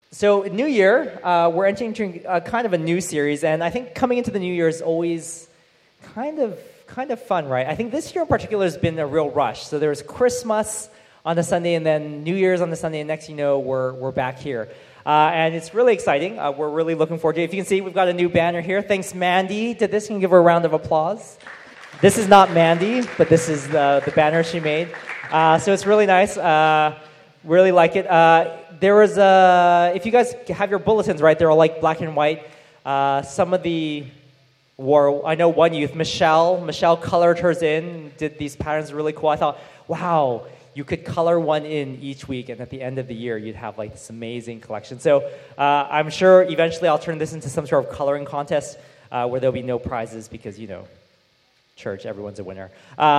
So, New Year, we're entering into kind of a new series, and I think coming into the New Year is always kind of fun, right? I think this year in particular has been a real rush. So there's Christmas on the Sunday, and then New Year's on the Sunday, and next you know we're back here. And it's really exciting. We're really looking forward to it. If you can see, we've got a new banner here. Thanks, Mandy, did this. You can give her a round of applause. This is not Mandy, but this is the banner she made. So it's really nice. Really like it. There was if you guys have your bulletins, right, they're all like black and white. Some of the I know one youth, Michelle colored hers in, did these patterns really cool. I thought, wow, you could color one in each week, and at the end of the year, you'd have like this amazing collection. So I'm sure eventually I'll turn this into some sort of coloring contest where there'll be no prizes because, church, everyone's a winner.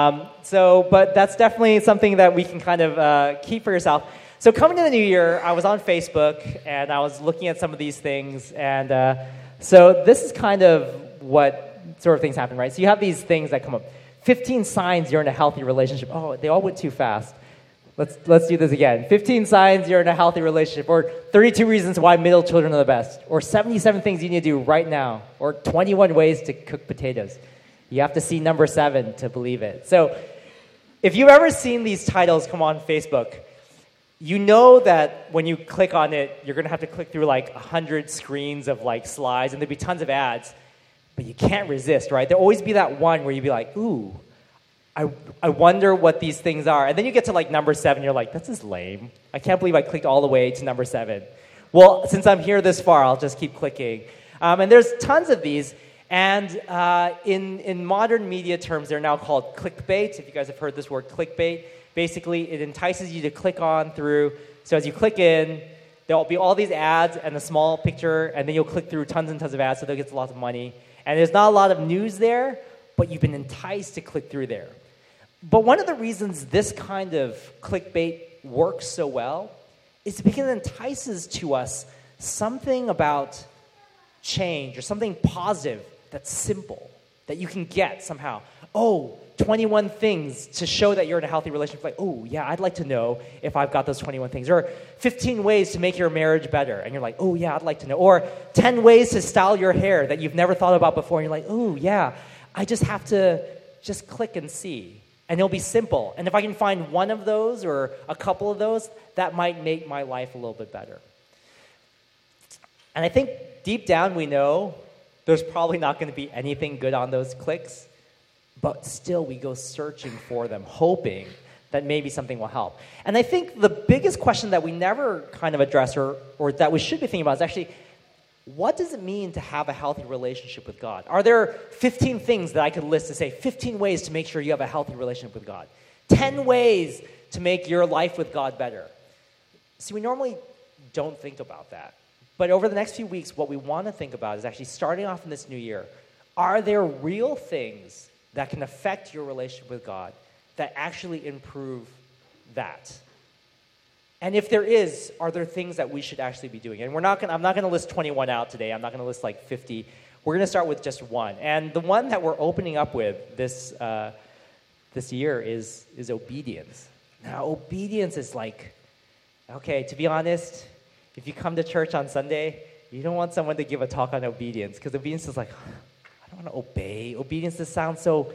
But that's definitely something that we can kind of keep for yourself. So coming to the new year, I was on Facebook, and I was looking at some of these things, and so this is kind of what sort of things happen, right? So you have these things that come up. 15 signs you're in a healthy relationship. Oh, they all went too fast. Let's do this again. 15 signs you're in a healthy relationship, or 32 reasons why middle children are the best, or 77 things you need to do right now, or 21 ways to cook potatoes. You have to see number 7 to believe it. So if you've ever seen these titles come on Facebook, you know that when you click on it, you're going to have to click through like 100 screens of like slides, and there'll be tons of ads, but you can't resist, right? There'll always be that one where you'll be like, ooh, I wonder what these things are. And then you get to like number 7, you're like, this is lame. I can't believe I clicked all the way to number 7. Well, since I'm here this far, I'll just keep clicking. And there's tons of these. And in modern media terms, they're now called clickbait. If you guys have heard this word clickbait, basically it entices you to click on through. So as you click in, there'll be all these ads and a small picture, and then you'll click through tons and tons of ads, so they'll get lots of money. And there's not a lot of news there, but you've been enticed to click through there. But one of the reasons this kind of clickbait works so well is because it entices to us something about change or something positive that's simple, that you can get somehow. Oh, 21 things to show that you're in a healthy relationship. Like, oh, yeah, I'd like to know if I've got those 21 things. Or 15 ways to make your marriage better. And you're like, oh, yeah, I'd like to know. Or 10 ways to style your hair that you've never thought about before. And you're like, oh, yeah, I just have to just click and see. And it'll be simple. And if I can find one of those or a couple of those, that might make my life a little bit better. And I think deep down we know there's probably not going to be anything good on those clicks, but still we go searching for them, hoping that maybe something will help. And I think the biggest question that we never kind of address or that we should be thinking about is actually, what does it mean to have a healthy relationship with God? Are there 15 things that I could list to say, 15 ways to make sure you have a healthy relationship with God? 10 ways to make your life with God better? See, we normally don't think about that. But over the next few weeks, what we want to think about is actually starting off in this new year, are there real things that can affect your relationship with God that actually improve that? And if there is, are there things that we should actually be doing? And I'm not going to list 21 out today. I'm not going to list like 50. We're going to start with just one. And the one that we're opening up with this year is obedience. Now, obedience is like, okay, to be honest, if you come to church on Sunday, you don't want someone to give a talk on obedience, because obedience is like, I don't want to obey. Obedience just sounds so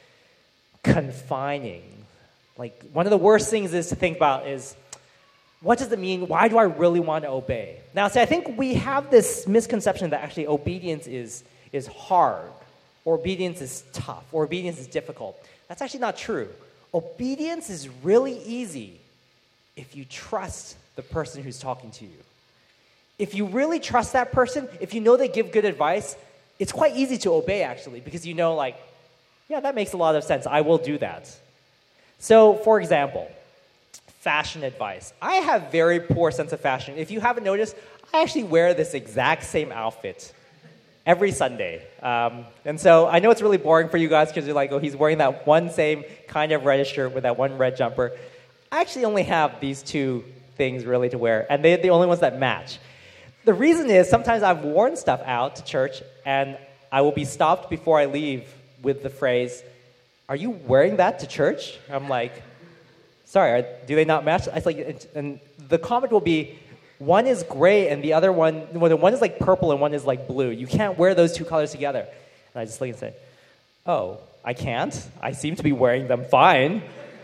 confining. Like, one of the worst things is to think about is, what does it mean? Why do I really want to obey? Now, see, I think we have this misconception that actually obedience is hard, or obedience is tough, or obedience is difficult. That's actually not true. Obedience is really easy if you trust the person who's talking to you. If you really trust that person, if you know they give good advice, it's quite easy to obey, actually, because you know, like, yeah, that makes a lot of sense. I will do that. So, for example, fashion advice. I have very poor sense of fashion. If you haven't noticed, I actually wear this exact same outfit every Sunday. And so I know it's really boring for you guys because you're like, oh, he's wearing that one same kind of reddish shirt with that one red jumper. I actually only have these two things really to wear, and they're the only ones that match. The reason is sometimes I've worn stuff out to church, and I will be stopped before I leave with the phrase, "Are you wearing that to church?" I'm like, sorry, do they not match? I like, and the comment will be, One is gray and the other one, well, one is like purple and one is like blue. You can't wear those two colors together. And I just look and say, oh, I can't? I seem to be wearing them fine.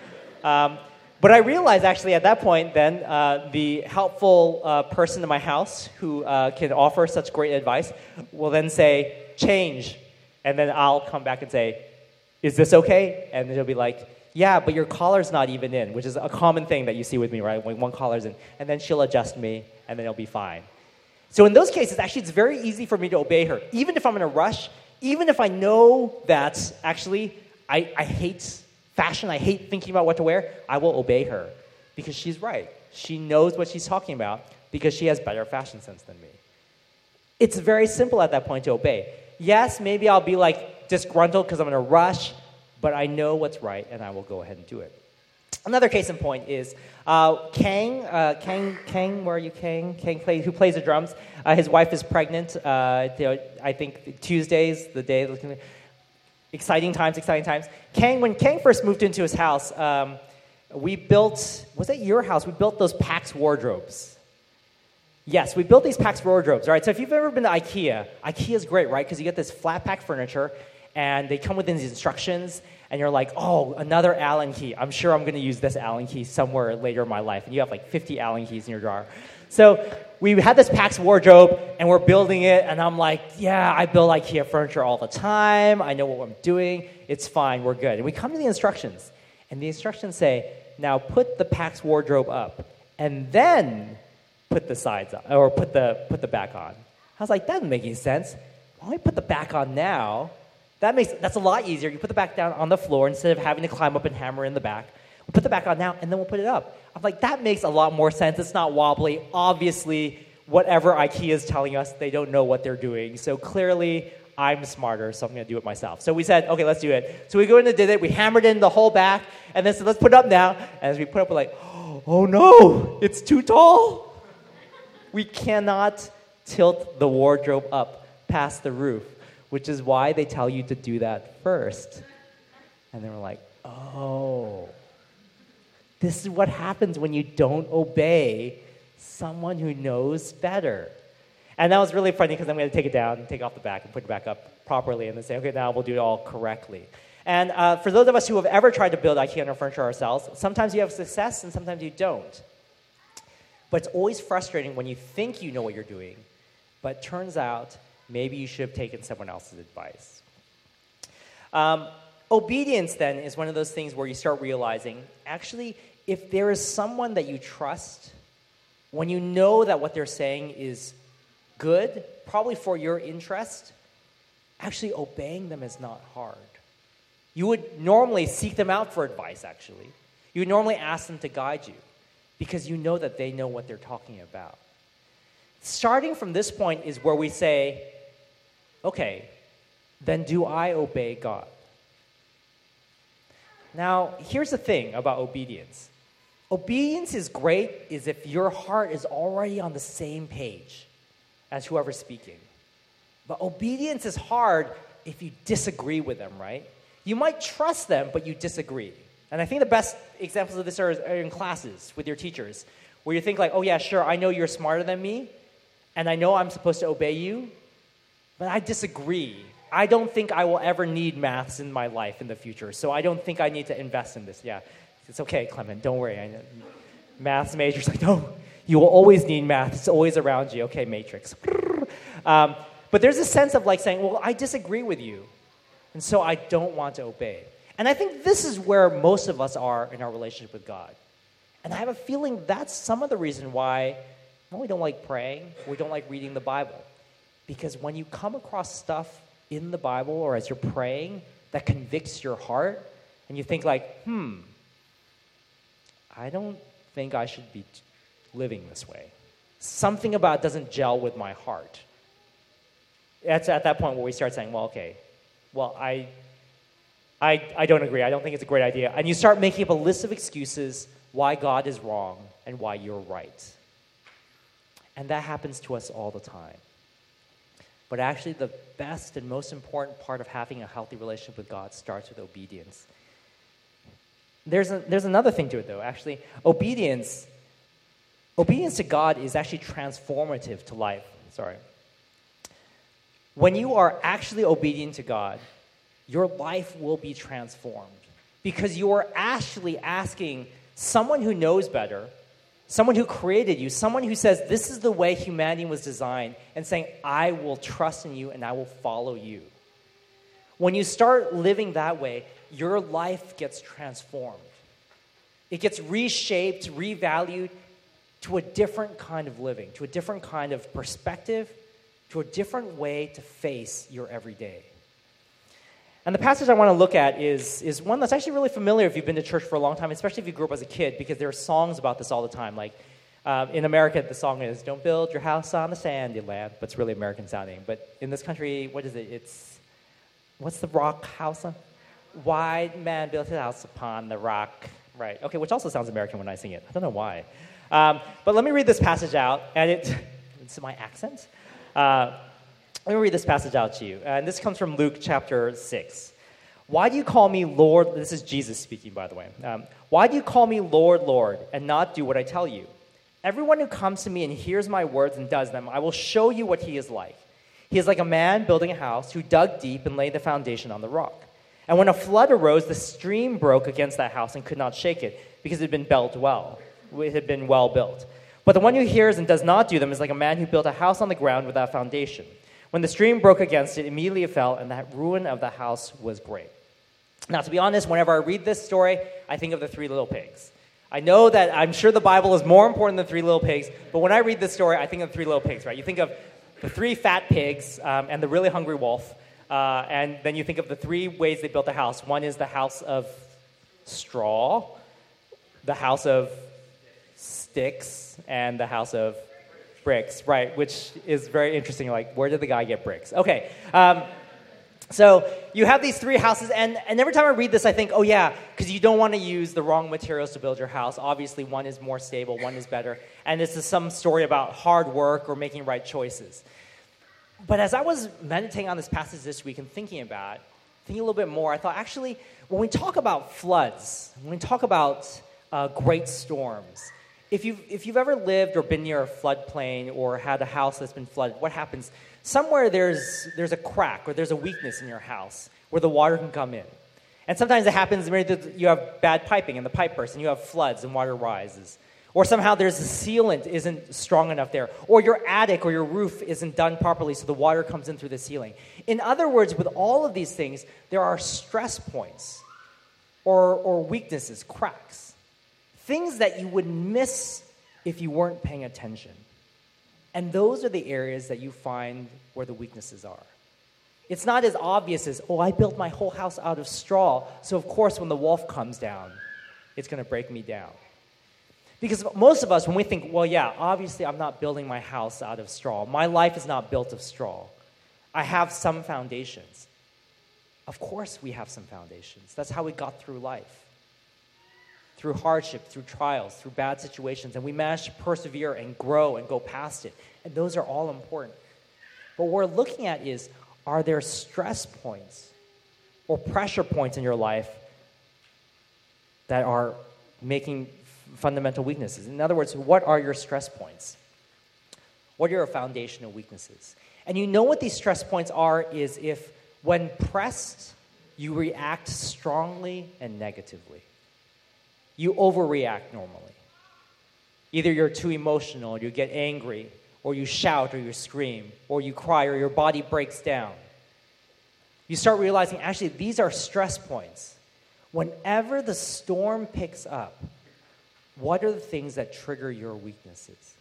But I realized actually at that point then, the helpful person in my house who can offer such great advice will then say, change. And then I'll come back and say, is this okay? And then he'll be like, yeah, but your collar's not even in, which is a common thing that you see with me, right? When one collar's in. And then she'll adjust me, and then it'll be fine. So in those cases, actually, it's very easy for me to obey her. Even if I'm in a rush, even if I know that actually I hate fashion, I hate thinking about what to wear, I will obey her because she's right. She knows what she's talking about because she has better fashion sense than me. It's very simple at that point to obey. Yes, maybe I'll be like disgruntled because I'm in a rush, but I know what's right, and I will go ahead and do it. Another case in point is Kang, where are you, Kang? Kang, who plays the drums. His wife is pregnant. I think Tuesday's the day. Exciting times. When Kang first moved into his house, we built, was that your house? We built those Pax wardrobes. Yes, we built these Pax wardrobes, right? So if you've ever been to IKEA, IKEA's great, right? Because you get this flat pack furniture, and they come with these instructions, and you're like, oh, another Allen key. I'm sure I'm going to use this Allen key somewhere later in my life. And you have like 50 Allen keys in your drawer. So we had this Pax wardrobe, and we're building it, and I'm like, yeah, I build IKEA furniture all the time. I know what I'm doing. It's fine. We're good. And we come to the instructions, and the instructions say, now put the Pax wardrobe up, and then put the sides on, or put the back on. I was like, that doesn't make any sense. Why don't we put the back on now? That's a lot easier. You put the back down on the floor instead of having to climb up and hammer in the back. We'll put the back on now, and then we'll put it up. I'm like, that makes a lot more sense. It's not wobbly. Obviously, whatever IKEA is telling us, they don't know what they're doing. So clearly, I'm smarter, so I'm going to do it myself. So we said, okay, let's do it. So we go in and did it. We hammered in the whole back, and then said, let's put it up now. And as we put it up, we're like, oh no, it's too tall. We cannot tilt the wardrobe up past the roof, which is why they tell you to do that first. And they were like, oh, this is what happens when you don't obey someone who knows better. And that was really funny because I'm going to take it down and take it off the back and put it back up properly and then say, okay, now we'll do it all correctly. And for those of us who have ever tried to build IKEA furniture ourselves, sometimes you have success and sometimes you don't. But it's always frustrating when you think you know what you're doing, but it turns out maybe you should have taken someone else's advice. Obedience, then, is one of those things where you start realizing, actually, if there is someone that you trust, when you know that what they're saying is good, probably for your interest, actually obeying them is not hard. You would normally seek them out for advice, actually. You would normally ask them to guide you because you know that they know what they're talking about. Starting from this point is where we say, okay, then do I obey God? Now, here's the thing about obedience. Obedience is great if your heart is already on the same page as whoever's speaking. But obedience is hard if you disagree with them, right? You might trust them, but you disagree. And I think the best examples of this are in classes with your teachers, where you think like, oh yeah, sure, I know you're smarter than me, and I know I'm supposed to obey you, but I disagree. I don't think I will ever need maths in my life in the future, so I don't think I need to invest in this. Yeah, it's okay, Clement, don't worry. Maths majors, like, no, you will always need math. It's always around you. Okay, Matrix. But there's a sense of like saying, well, I disagree with you, and so I don't want to obey. And I think this is where most of us are in our relationship with God. And I have a feeling that's some of the reason why we don't like praying, we don't like reading the Bible. Because when you come across stuff in the Bible or as you're praying that convicts your heart, and you think like, I don't think I should be living this way. Something about it doesn't gel with my heart. It's at that point where we start saying, well, okay, well, I don't agree. I don't think it's a great idea. And you start making up a list of excuses why God is wrong and why you're right. And that happens to us all the time. But actually, the best and most important part of having a healthy relationship with God starts with obedience. There's another thing to it, though. Actually, obedience Obedience to God is actually transformative to life. Sorry. When you are actually obedient to God, your life will be transformed because you are actually asking someone who knows better, someone who created you, someone who says this is the way humanity was designed, and saying, I will trust in you and I will follow you. When you start living that way, your life gets transformed. It gets reshaped, revalued to a different kind of living, to a different kind of perspective, to a different way to face your everyday. And the passage I want to look at is one that's actually really familiar if you've been to church for a long time, especially if you grew up as a kid, because there are songs about this all the time. Like in America, the song is, don't build your house on the sandy land, but it's really American sounding. But in this country, what is it? What's the rock house on? White man built his house upon the rock. Right, okay, which also sounds American when I sing it. I don't know why. But let me read this passage out, and it's my accent. Let me read this passage out to you. And this comes from Luke chapter 6. Why do you call me Lord? This is Jesus speaking, by the way. Why do you call me Lord, Lord, and not do what I tell you? Everyone who comes to me and hears my words and does them, I will show you what he is like. He is like a man building a house who dug deep and laid the foundation on the rock. And when a flood arose, the stream broke against that house and could not shake it because it had been built well. It had been well built. But the one who hears and does not do them is like a man who built a house on the ground without foundation. When the stream broke against it, immediately it fell, and the ruin of the house was great. Now, to be honest, whenever I read this story, I think of the Three Little Pigs. I know that I'm sure the Bible is more important than Three Little Pigs, but when I read this story, I think of Three Little Pigs, right? You think of the three fat pigs and the really hungry wolf, and then you think of the three ways they built the house. One is the house of straw, the house of sticks, and the house of bricks, right, which is very interesting. Like, where did the guy get bricks? Okay, so you have these three houses, and every time I read this, I think, oh yeah, because you don't want to use the wrong materials to build your house. Obviously, one is more stable, one is better, and this is some story about hard work or making right choices. But as I was meditating on this passage this week and thinking a little bit more, I thought, actually, when we talk about floods, when we talk about great storms, if you've ever lived or been near a floodplain or had a house that's been flooded, what happens? Somewhere there's a crack or there's a weakness in your house where the water can come in. And sometimes it happens, maybe you have bad piping and the pipe bursts and you have floods and water rises. Or somehow there's a sealant isn't strong enough there. Or your attic or your roof isn't done properly so the water comes in through the ceiling. In other words, with all of these things, there are stress points or weaknesses, cracks. Things that you would miss if you weren't paying attention. And those are the areas that you find where the weaknesses are. It's not as obvious as, I built my whole house out of straw, so of course when the wolf comes down, it's going to break me down. Because most of us, when we think, obviously I'm not building my house out of straw. My life is not built of straw. I have some foundations. Of course we have some foundations. That's how we got through life. Through hardship, through trials, through bad situations, and we manage to persevere and grow and go past it. And those are all important. But what we're looking at is, are there stress points or pressure points in your life that are making fundamental weaknesses? In other words, what are your stress points? What are your foundational weaknesses? And you know what these stress points are is if, when pressed, you react strongly and negatively. You overreact normally. Either you're too emotional, or you get angry, or you shout, or you scream, or you cry, or your body breaks down. You start realizing, actually, these are stress points. Whenever the storm picks up, what are the things that trigger your weaknesses?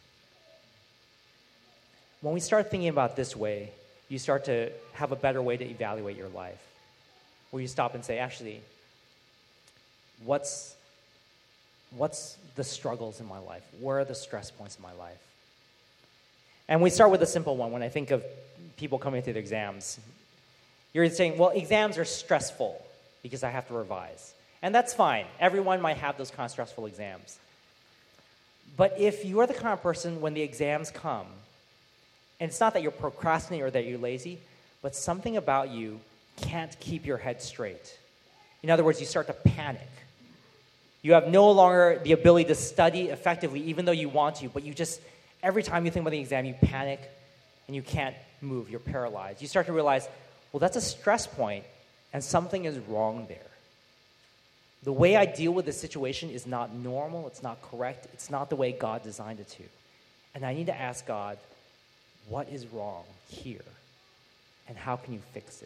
When we start thinking about this way, you start to have a better way to evaluate your life. Where you stop and say, actually, what's the struggles in my life? Where are the stress points in my life? And we start with a simple one. When I think of people coming through the exams, you're saying, exams are stressful because I have to revise. And that's fine. Everyone might have those kind of stressful exams. But if you are the kind of person when the exams come, and it's not that you're procrastinating or that you're lazy, but something about you can't keep your head straight. In other words, you start to panic. You have no longer the ability to study effectively, even though you want to, but you just, every time you think about the exam, you panic and you can't move. You're paralyzed. You start to realize, well, that's a stress point, and something is wrong there. The way I deal with this situation is not normal. It's not correct. It's not the way God designed it to. And I need to ask God, what is wrong here? And how can you fix it?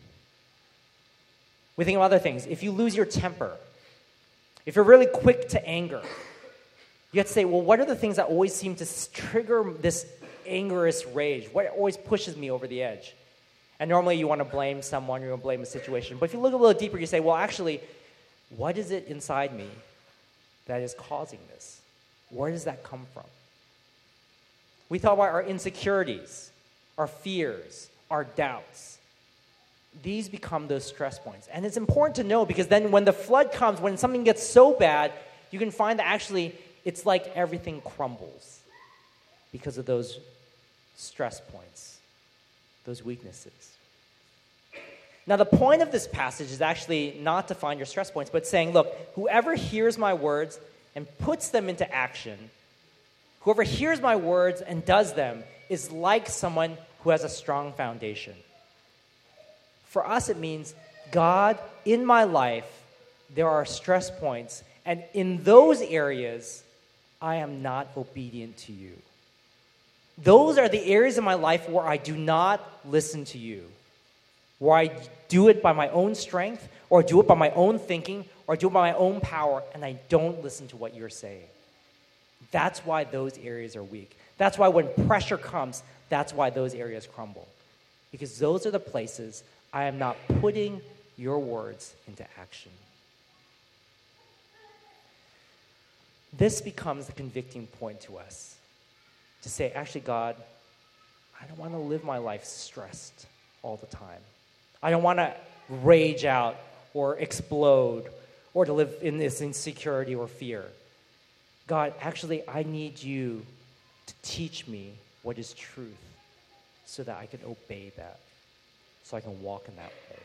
We think of other things. If you lose your temper, if you're really quick to anger, you have to say, well, what are the things that always seem to trigger this angerous rage? What always pushes me over the edge? And normally you want to blame someone, you want to blame a situation. But if you look a little deeper, you say, well, actually, what is it inside me that is causing this? Where does that come from? We thought about our insecurities, our fears, our doubts. These become those stress points. And it's important to know, because then when the flood comes, when something gets so bad, you can find that actually it's like everything crumbles because of those stress points, those weaknesses. Now, the point of this passage is actually not to find your stress points, but saying, look, whoever hears my words and puts them into action, whoever hears my words and does them is like someone who has a strong foundation. For us, it means, God, in my life, there are stress points, and in those areas, I am not obedient to you. Those are the areas of my life where I do not listen to you, where I do it by my own strength, or do it by my own thinking, or do it by my own power, and I don't listen to what you're saying. That's why those areas are weak. That's why when pressure comes, that's why those areas crumble. Because those are the places I am not putting your words into action. This becomes the convicting point to us. To say, actually, God, I don't want to live my life stressed all the time. I don't want to rage out or explode or to live in this insecurity or fear. God, actually, I need you to teach me what is truth so that I can obey that, so I can walk in that way.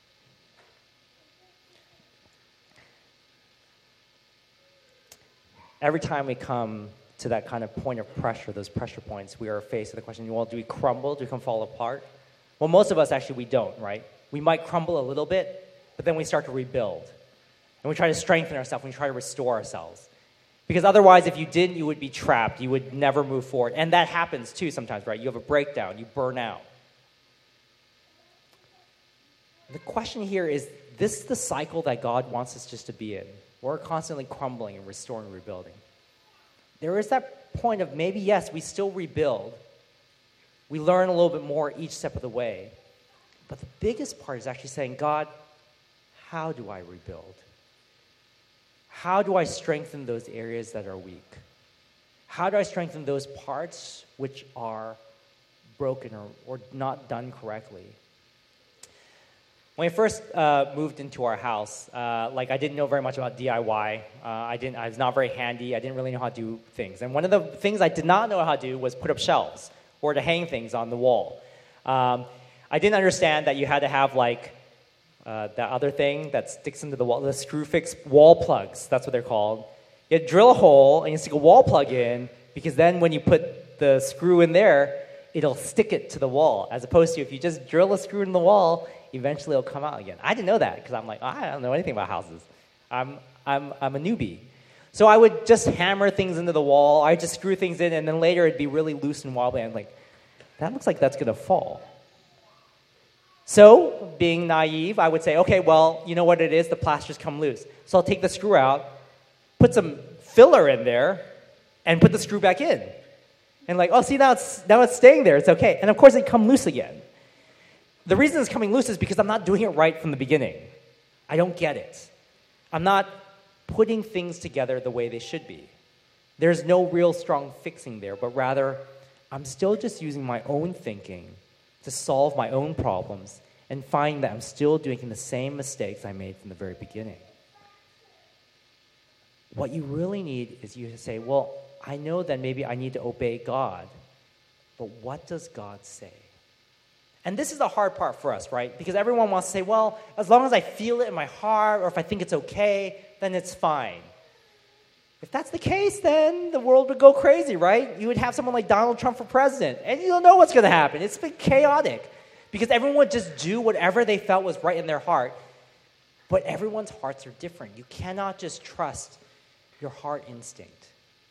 Every time we come to that kind of point of pressure, those pressure points, we are faced with the question, well, do we crumble? Do we fall apart? Well, most of us actually, we don't, right? We might crumble a little bit, but then we start to rebuild. And we try to strengthen ourselves, we try to restore ourselves. Because otherwise, if you didn't, you would be trapped. You would never move forward. And that happens too sometimes, right? You have a breakdown, you burn out. The question here is this the cycle that God wants us just to be in? We're constantly crumbling and restoring and rebuilding. There is that point of maybe, yes, we still rebuild. We learn a little bit more each step of the way. But the biggest part is actually saying, God, how do I rebuild? How do I strengthen those areas that are weak? How do I strengthen those parts which are broken or not done correctly? When I first moved into our house, I didn't know very much about DIY. I was not very handy. I didn't really know how to do things. And one of the things I did not know how to do was put up shelves or to hang things on the wall. I didn't understand that you had to have that other thing that sticks into the wall, the screw-fix wall plugs. That's what they're called. You drill a hole and you stick a wall plug in, because then when you put the screw in there, it'll stick it to the wall. As opposed to if you just drill a screw in the wall, eventually it'll come out again. I didn't know that because I'm like, I don't know anything about houses. I'm a newbie. So I would just hammer things into the wall. I'd just screw things in, and then later it'd be really loose and wobbly. I'm like, that looks like that's going to fall. So, being naive, I would say, okay, well, you know what it is? The plaster's come loose. So I'll take the screw out, put some filler in there, and put the screw back in. And oh, see, now it's staying there. It's okay. And of course, it come loose again. The reason it's coming loose is because I'm not doing it right from the beginning. I don't get it. I'm not putting things together the way they should be. There's no real strong fixing there, but rather, I'm still just using my own thinking to solve my own problems and find that I'm still doing the same mistakes I made from the very beginning. What you really need is you to say, well, I know that maybe I need to obey God, but what does God say? And this is the hard part for us, right? Because everyone wants to say, well, as long as I feel it in my heart or if I think it's okay, then it's fine. If that's the case, then the world would go crazy, right? You would have someone like Donald Trump for president, and you don't know what's going to happen. It's been chaotic because everyone would just do whatever they felt was right in their heart. But everyone's hearts are different. You cannot just trust your heart instinct.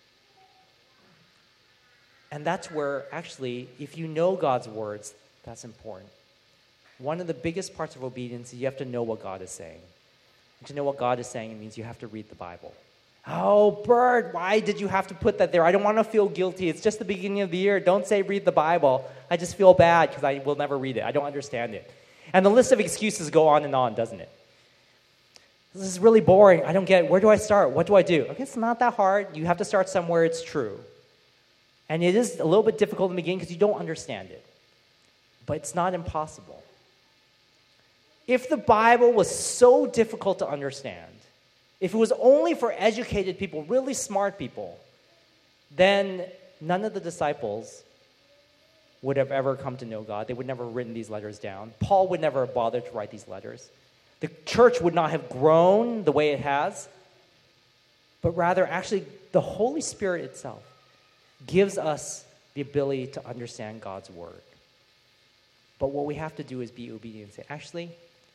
And that's where, actually, if you know God's words, that's important. One of the biggest parts of obedience is you have to know what God is saying. And to know what God is saying, it means you have to read the Bible. Oh, Bert, why did you have to put that there? I don't want to feel guilty. It's just the beginning of the year. Don't say read the Bible. I just feel bad because I will never read it. I don't understand it. And the list of excuses go on and on, doesn't it? This is really boring. I don't get it. Where do I start? What do I do? Okay, it's not that hard. You have to start somewhere. It's true. And it is a little bit difficult in the beginning because you don't understand it. But it's not impossible. If the Bible was so difficult to understand, if it was only for educated people, really smart people, then none of the disciples would have ever come to know God. They would never have written these letters down. Paul would never have bothered to write these letters. The church would not have grown the way it has, but rather, actually, the Holy Spirit itself gives us the ability to understand God's word. But what we have to do is be obedient and say, actually,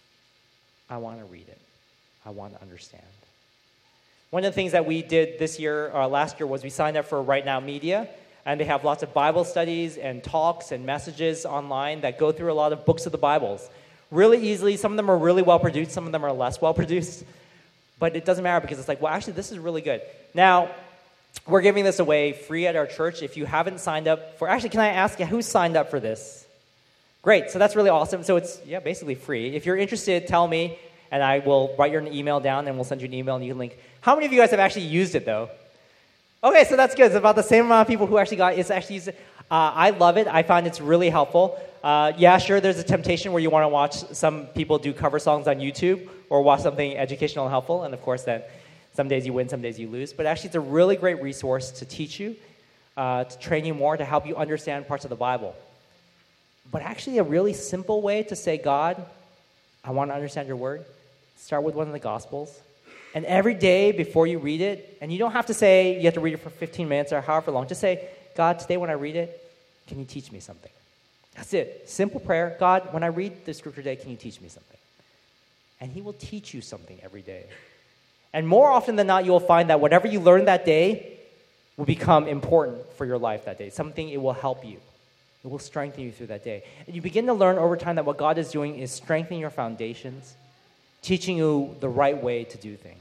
I want to read it. I want to understand. One of the things that we did this year, last year, was we signed up for Right Now Media, and they have lots of Bible studies and talks and messages online that go through a lot of books of the Bibles. Really easily. Some of them are really well produced. Some of them are less well produced. But it doesn't matter because it's like, well, actually, this is really good. Now, we're giving this away free at our church. If you haven't signed up for... Actually, can I ask you, who signed up for this? Great. So that's really awesome. So it's, basically free. If you're interested, tell me, and I will write your email down, and we'll send you an email, and you can link. How many of you guys have actually used it, though? Okay, so that's good. It's about the same amount of people who actually used it. I love it. I find it's really helpful. Sure, there's a temptation where you want to watch some people do cover songs on YouTube or watch something educational and helpful, and of course, then some days you win, some days you lose. But actually, it's a really great resource to teach you, to train you more, to help you understand parts of the Bible. But actually, a really simple way to say, God, I want to understand your word, start with one of the Gospels. And every day before you read it, and you don't have to say you have to read it for 15 minutes or however long, just say, God, today when I read it, can you teach me something? That's it. Simple prayer. God, when I read the scripture today, can you teach me something? And he will teach you something every day. And more often than not, you will find that whatever you learn that day will become important for your life that day. Something, it will help you. It will strengthen you through that day. And you begin to learn over time that what God is doing is strengthening your foundations, teaching you the right way to do things.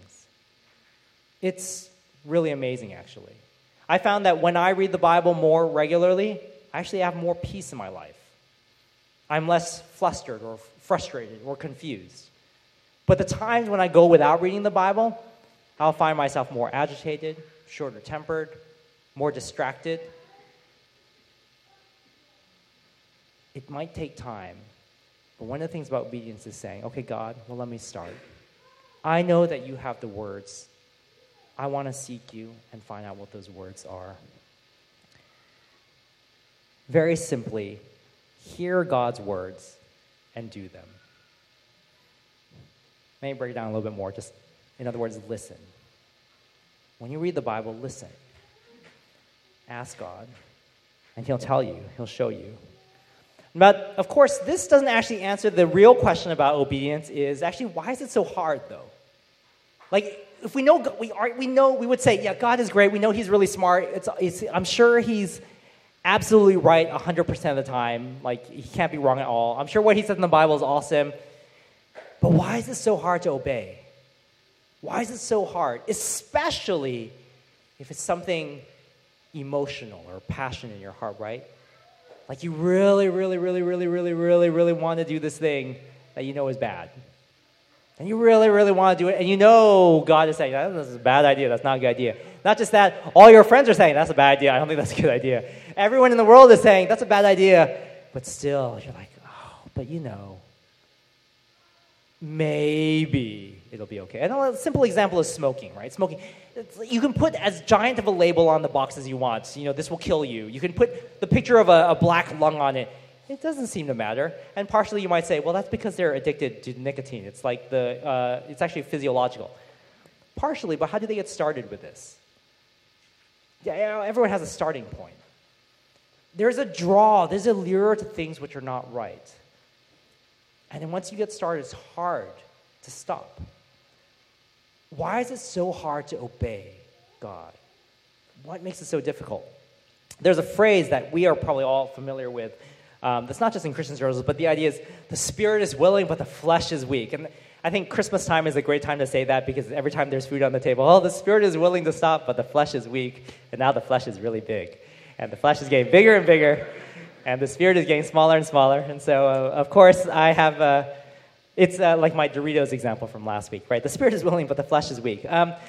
It's really amazing, actually. I found that when I read the Bible more regularly, I actually have more peace in my life. I'm less flustered or frustrated or confused. But the times when I go without reading the Bible, I'll find myself more agitated, shorter-tempered, more distracted. It might take time, but one of the things about obedience is saying, okay, God, well, let me start. I know that you have the words. I want to seek you and find out what those words are. Very simply, hear God's words and do them. Let me break it down a little bit more. Just, in other words, listen. When you read the Bible, listen. Ask God, and he'll tell you, he'll show you. But, of course, this doesn't actually answer the real question about obedience is actually, why is it so hard, though? Like, if we know, we would say, yeah, God is great. We know he's really smart. I'm sure he's absolutely right 100% of the time. Like, he can't be wrong at all. I'm sure what he says in the Bible is awesome. But why is it so hard to obey? Why is it so hard? Especially if it's something emotional or passionate in your heart, right? Like you really, really, really, really, really, really, really want to do this thing that you know is bad. And you really, really want to do it, and you know God is saying, this is a bad idea, that's not a good idea. Not just that, all your friends are saying, that's a bad idea, I don't think that's a good idea. Everyone in the world is saying, that's a bad idea. But still, you're like, but you know, maybe it'll be okay. And a simple example is smoking, right? Smoking, you can put as giant of a label on the box as you want. So, this will kill you. You can put the picture of a black lung on it. It doesn't seem to matter. And partially you might say, well, that's because they're addicted to nicotine. It's like it's actually physiological. Partially, but how do they get started with this? Yeah, everyone has a starting point. There's a draw, there's a lure to things which are not right. And then once you get started, it's hard to stop. Why is it so hard to obey God? What makes it so difficult? There's a phrase that we are probably all familiar with. That's not just in Christian circles, but the idea is the spirit is willing, but the flesh is weak. And I think Christmas time is a great time to say that because every time there's food on the table, the spirit is willing to stop, but the flesh is weak. And now the flesh is really big. And the flesh is getting bigger and bigger. And the spirit is getting smaller and smaller. And so, of course, I have, it's like my Doritos example from last week, right? The spirit is willing, but the flesh is weak.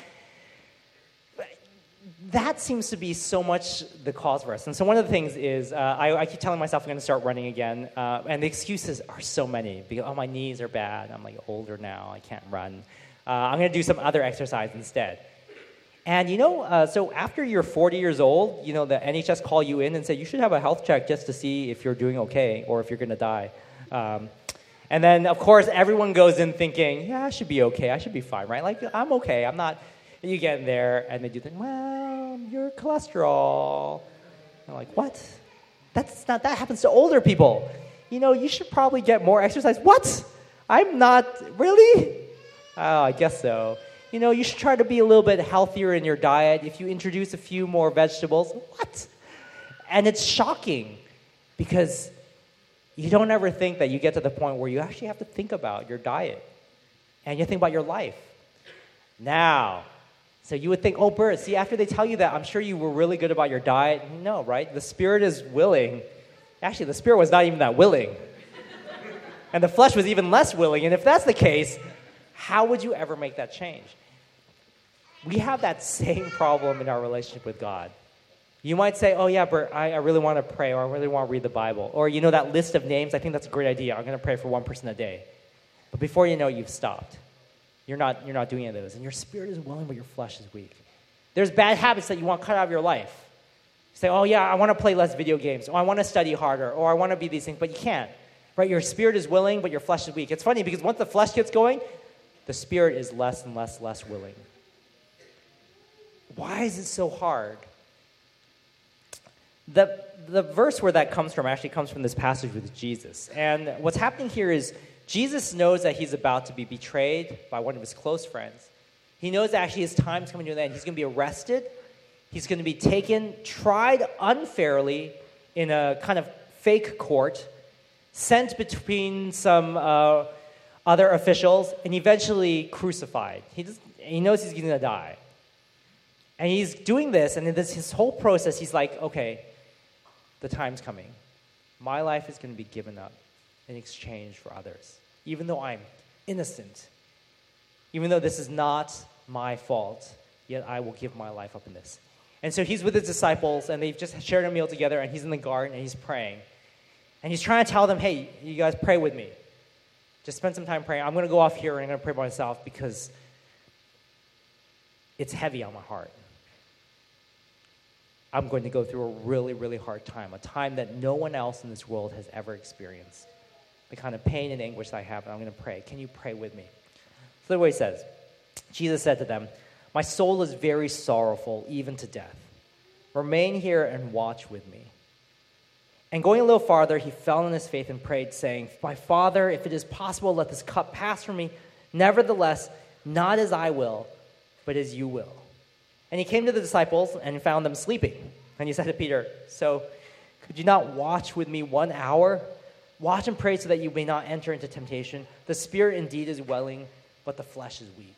That seems to be so much the cause for us. And so one of the things is I keep telling myself I'm going to start running again. And the excuses are so many. Because, my knees are bad. I'm like older now. I can't run. I'm going to do some other exercise instead. And so after you're 40 years old, the NHS call you in and say you should have a health check just to see if you're doing okay or if you're going to die. And then, of course, everyone goes in thinking, yeah, I should be okay. I should be fine, right? Like, I'm okay. I'm not. And you get in there and they do think, well, your cholesterol. I'm like, what? That happens to older people. You should probably get more exercise. What? I'm not, really? Oh, I guess so. You should try to be a little bit healthier in your diet if you introduce a few more vegetables. What? And it's shocking because you don't ever think that you get to the point where you actually have to think about your diet and you think about your life. Now, so you would think, Bert, see, after they tell you that, I'm sure you were really good about your diet. No, right? The spirit is willing. Actually, the spirit was not even that willing. And the flesh was even less willing. And if that's the case, how would you ever make that change? We have that same problem in our relationship with God. You might say, oh yeah, Bert, I really want to pray, or I really want to read the Bible. Or that list of names, I think that's a great idea. I'm going to pray for one person a day. But before you know it, you've stopped. You're not doing any of those. And your spirit is willing, but your flesh is weak. There's bad habits that you want cut out of your life. You say, oh yeah, I want to play less video games, or I want to study harder, or I want to be these things, but you can't. Right? Your spirit is willing, but your flesh is weak. It's funny because once the flesh gets going, the spirit is less and less willing. Why is it so hard? The verse where that comes from actually comes from this passage with Jesus. And what's happening here is Jesus knows that he's about to be betrayed by one of his close friends. He knows that actually his time's coming to an end. He's going to be arrested. He's going to be taken, tried unfairly in a kind of fake court, sent between some other officials, and eventually crucified. He knows he's going to die. And he's doing this, and in his whole process, he's like, okay, the time's coming. My life is going to be given up in exchange for others. Even though I'm innocent, even though this is not my fault, yet I will give my life up in this. And so he's with his disciples, and they've just shared a meal together, and he's in the garden, and he's praying. And he's trying to tell them, hey, you guys pray with me. Just spend some time praying. I'm going to go off here, and I'm going to pray by myself because it's heavy on my heart. I'm going to go through a really, really hard time, a time that no one else in this world has ever experienced. The kind of pain and anguish that I have, and I'm going to pray. Can you pray with me? So the way he says, Jesus said to them, my soul is very sorrowful, even to death. Remain here and watch with me. And going a little farther, he fell on his face and prayed, saying, my Father, if it is possible, let this cup pass from me. Nevertheless, not as I will, but as you will. And he came to the disciples and found them sleeping. And he said to Peter, so could you not watch with me 1 hour? Watch and pray so that you may not enter into temptation. The spirit indeed is willing, but the flesh is weak.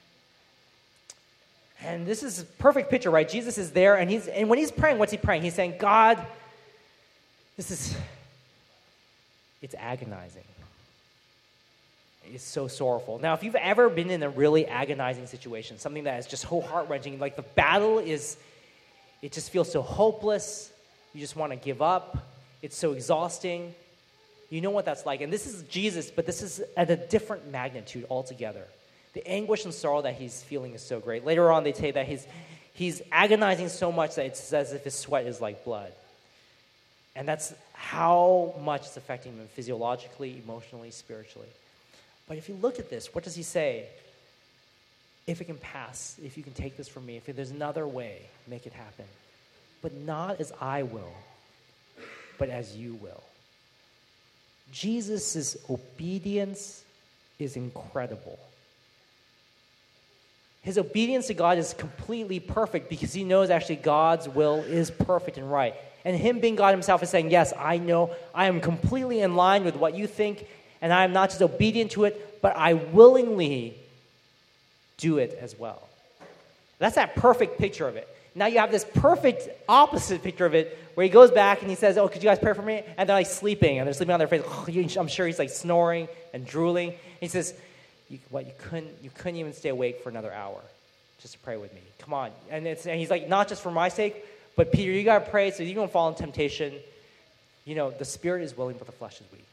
And this is a perfect picture, right? Jesus is there, and when he's praying, what's he praying? He's saying, God, it's agonizing. It's so sorrowful. Now, if you've ever been in a really agonizing situation, something that is just so heart-wrenching, like the battle it just feels so hopeless. You just want to give up. It's so exhausting. You know what that's like. And this is Jesus, but this is at a different magnitude altogether. The anguish and sorrow that he's feeling is so great. Later on, they say that he's agonizing so much that it's as if his sweat is like blood. And that's how much it's affecting them physiologically, emotionally, spiritually. But if you look at this, what does he say? If it can pass, if you can take this from me, if there's another way, make it happen. But not as I will, but as you will. Jesus' obedience is incredible. His obedience to God is completely perfect because he knows actually God's will is perfect and right. And him being God himself is saying, yes, I know I am completely in line with what you think, and I am not just obedient to it, but I willingly do it as well. That's that perfect picture of it. Now you have this perfect opposite picture of it where he goes back and he says, oh, could you guys pray for me? And they're like sleeping, and they're sleeping on their face. I'm sure he's like snoring and drooling. And he says, you couldn't even stay awake for another hour just to pray with me. Come on. And he's like, not just for my sake, but Peter, you got to pray so you don't fall in temptation. You know, the spirit is willing, but the flesh is weak.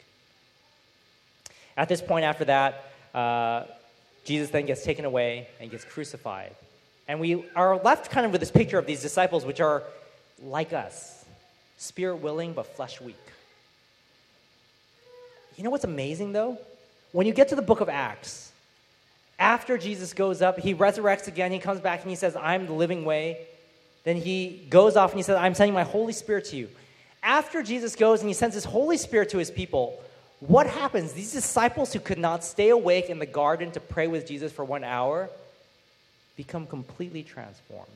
At this point after that, Jesus then gets taken away and gets crucified. And we are left kind of with this picture of these disciples, which are like us, spirit willing, but flesh weak. You know what's amazing, though? When you get to the book of Acts, after Jesus goes up, he resurrects again, he comes back and he says, I'm the living way. Then he goes off and he says, I'm sending my Holy Spirit to you. After Jesus goes and he sends his Holy Spirit to his people, what happens? These disciples who could not stay awake in the garden to pray with Jesus for 1 hour become completely transformed.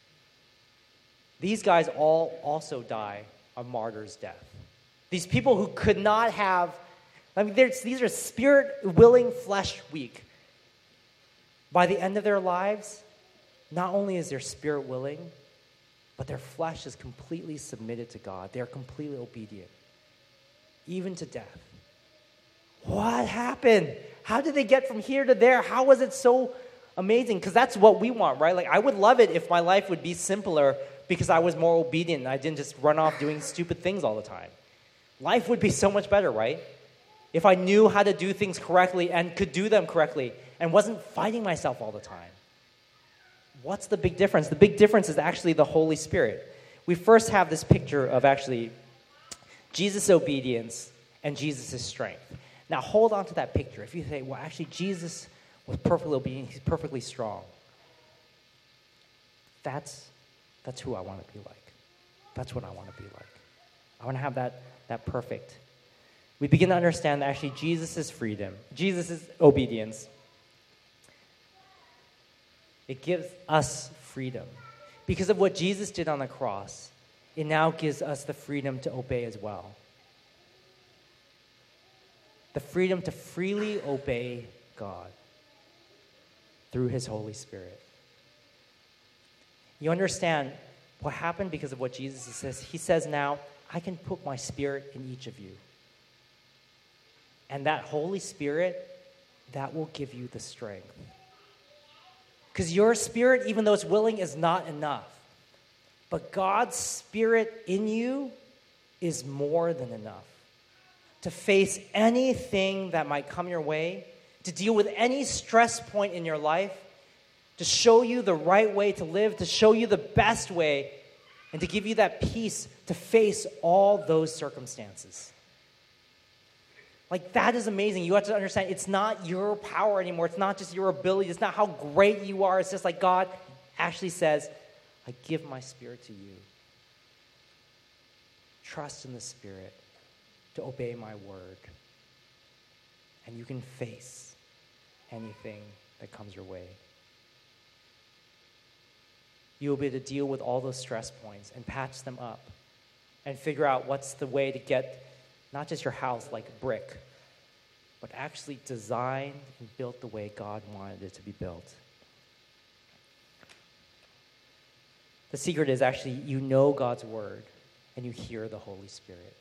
These guys all also die a martyr's death. These people who could not have, these are spirit-willing, flesh-weak. By the end of their lives, not only is their spirit willing, but their flesh is completely submitted to God. They are completely obedient, even to death. What happened? How did they get from here to there? How was it so amazing? Because that's what we want, right? Like, I would love it if my life would be simpler because I was more obedient and I didn't just run off doing stupid things all the time. Life would be so much better, right? If I knew how to do things correctly and could do them correctly and wasn't fighting myself all the time. What's the big difference? The big difference is actually the Holy Spirit. We first have this picture of actually Jesus' obedience and Jesus' strength. Now hold on to that picture. If you say, well, actually Jesus was perfectly obedient, he's perfectly strong. That's who I want to be like. That's what I want to be like. I want to have that perfect. We begin to understand that actually Jesus' freedom, Jesus' obedience, it gives us freedom. Because of what Jesus did on the cross, it now gives us the freedom to obey as well. The freedom to freely obey God through his Holy Spirit. You understand what happened because of what Jesus says? He says now, I can put my spirit in each of you. And that Holy Spirit, that will give you the strength. Because your spirit, even though it's willing, is not enough. But God's Spirit in you is more than enough to face anything that might come your way, to deal with any stress point in your life, to show you the right way to live, to show you the best way, and to give you that peace to face all those circumstances. Like, that is amazing. You have to understand, it's not your power anymore. It's not just your ability. It's not how great you are. It's just like God actually says, I give my spirit to you. Trust in the Spirit to obey my word. And you can face anything that comes your way. You'll be able to deal with all those stress points and patch them up and figure out what's the way to get not just your house like a brick, but actually designed and built the way God wanted it to be built. The secret is actually you know God's word and you hear the Holy Spirit.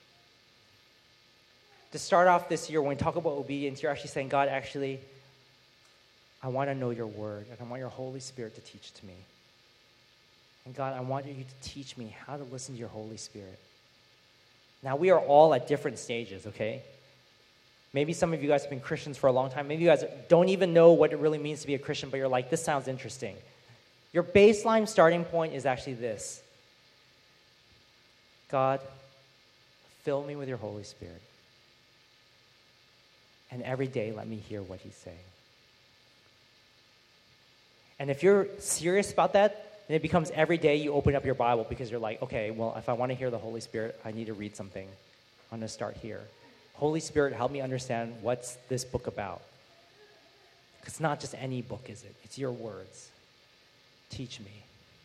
To start off this year, when we talk about obedience, you're actually saying, God, actually, I want to know your word, and I want your Holy Spirit to teach to me. And God, I want you to teach me how to listen to your Holy Spirit. Now, we are all at different stages, okay? Maybe some of you guys have been Christians for a long time. Maybe you guys don't even know what it really means to be a Christian, but you're like, this sounds interesting. Your baseline starting point is actually this. God, Fill me with your Holy Spirit. And every day, let me hear what he's saying. And if you're serious about that, then it becomes every day you open up your Bible because you're like, okay, well, if I want to hear the Holy Spirit, I need to read something. I'm going to start here. Holy Spirit, help me understand what's this book about. Because it's not just any book, is it? It's your words. Teach me.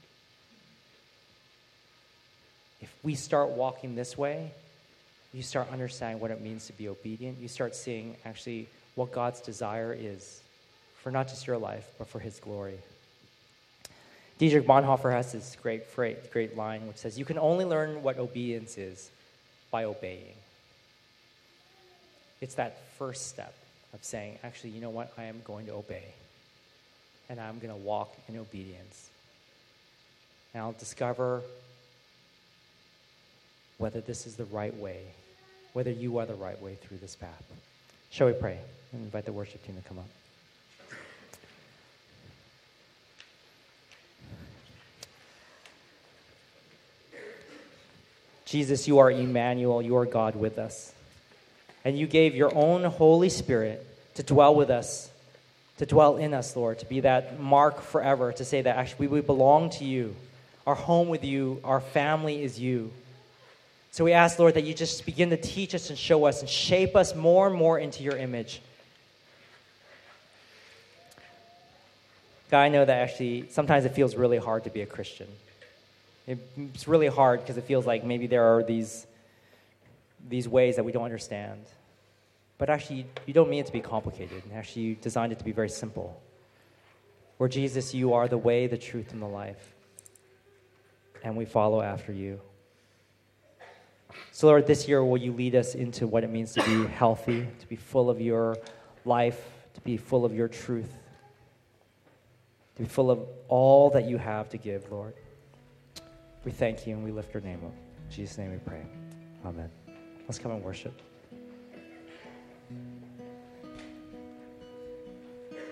If we start walking this way, you start understanding what it means to be obedient. You start seeing actually what God's desire is for not just your life, but for his glory. Dietrich Bonhoeffer has this great line which says, you can only learn what obedience is by obeying. It's that first step of saying, actually, you know what? I am going to obey. And I'm going to walk in obedience. And I'll discover whether this is the right way, whether you are the right way through this path. Shall we pray and invite the worship team to come up? Jesus, you are Emmanuel, you are God with us. And you gave your own Holy Spirit to dwell with us, to dwell in us, Lord, to be that mark forever, to say that actually we belong to you. Our home with you, our family is you. So we ask, Lord, that you just begin to teach us and show us and shape us more and more into your image. God, I know that actually sometimes it feels really hard to be a Christian. It's really hard because it feels like maybe there are these ways that we don't understand. But actually, you don't mean it to be complicated. Actually, you designed it to be very simple. Where Jesus, you are the way, the truth, and the life. And we follow after you. So, Lord, this year, will you lead us into what it means to be healthy, to be full of your life, to be full of your truth, to be full of all that you have to give, Lord. We thank you and we lift your name up. In Jesus' name we pray. Amen. Let's come and worship.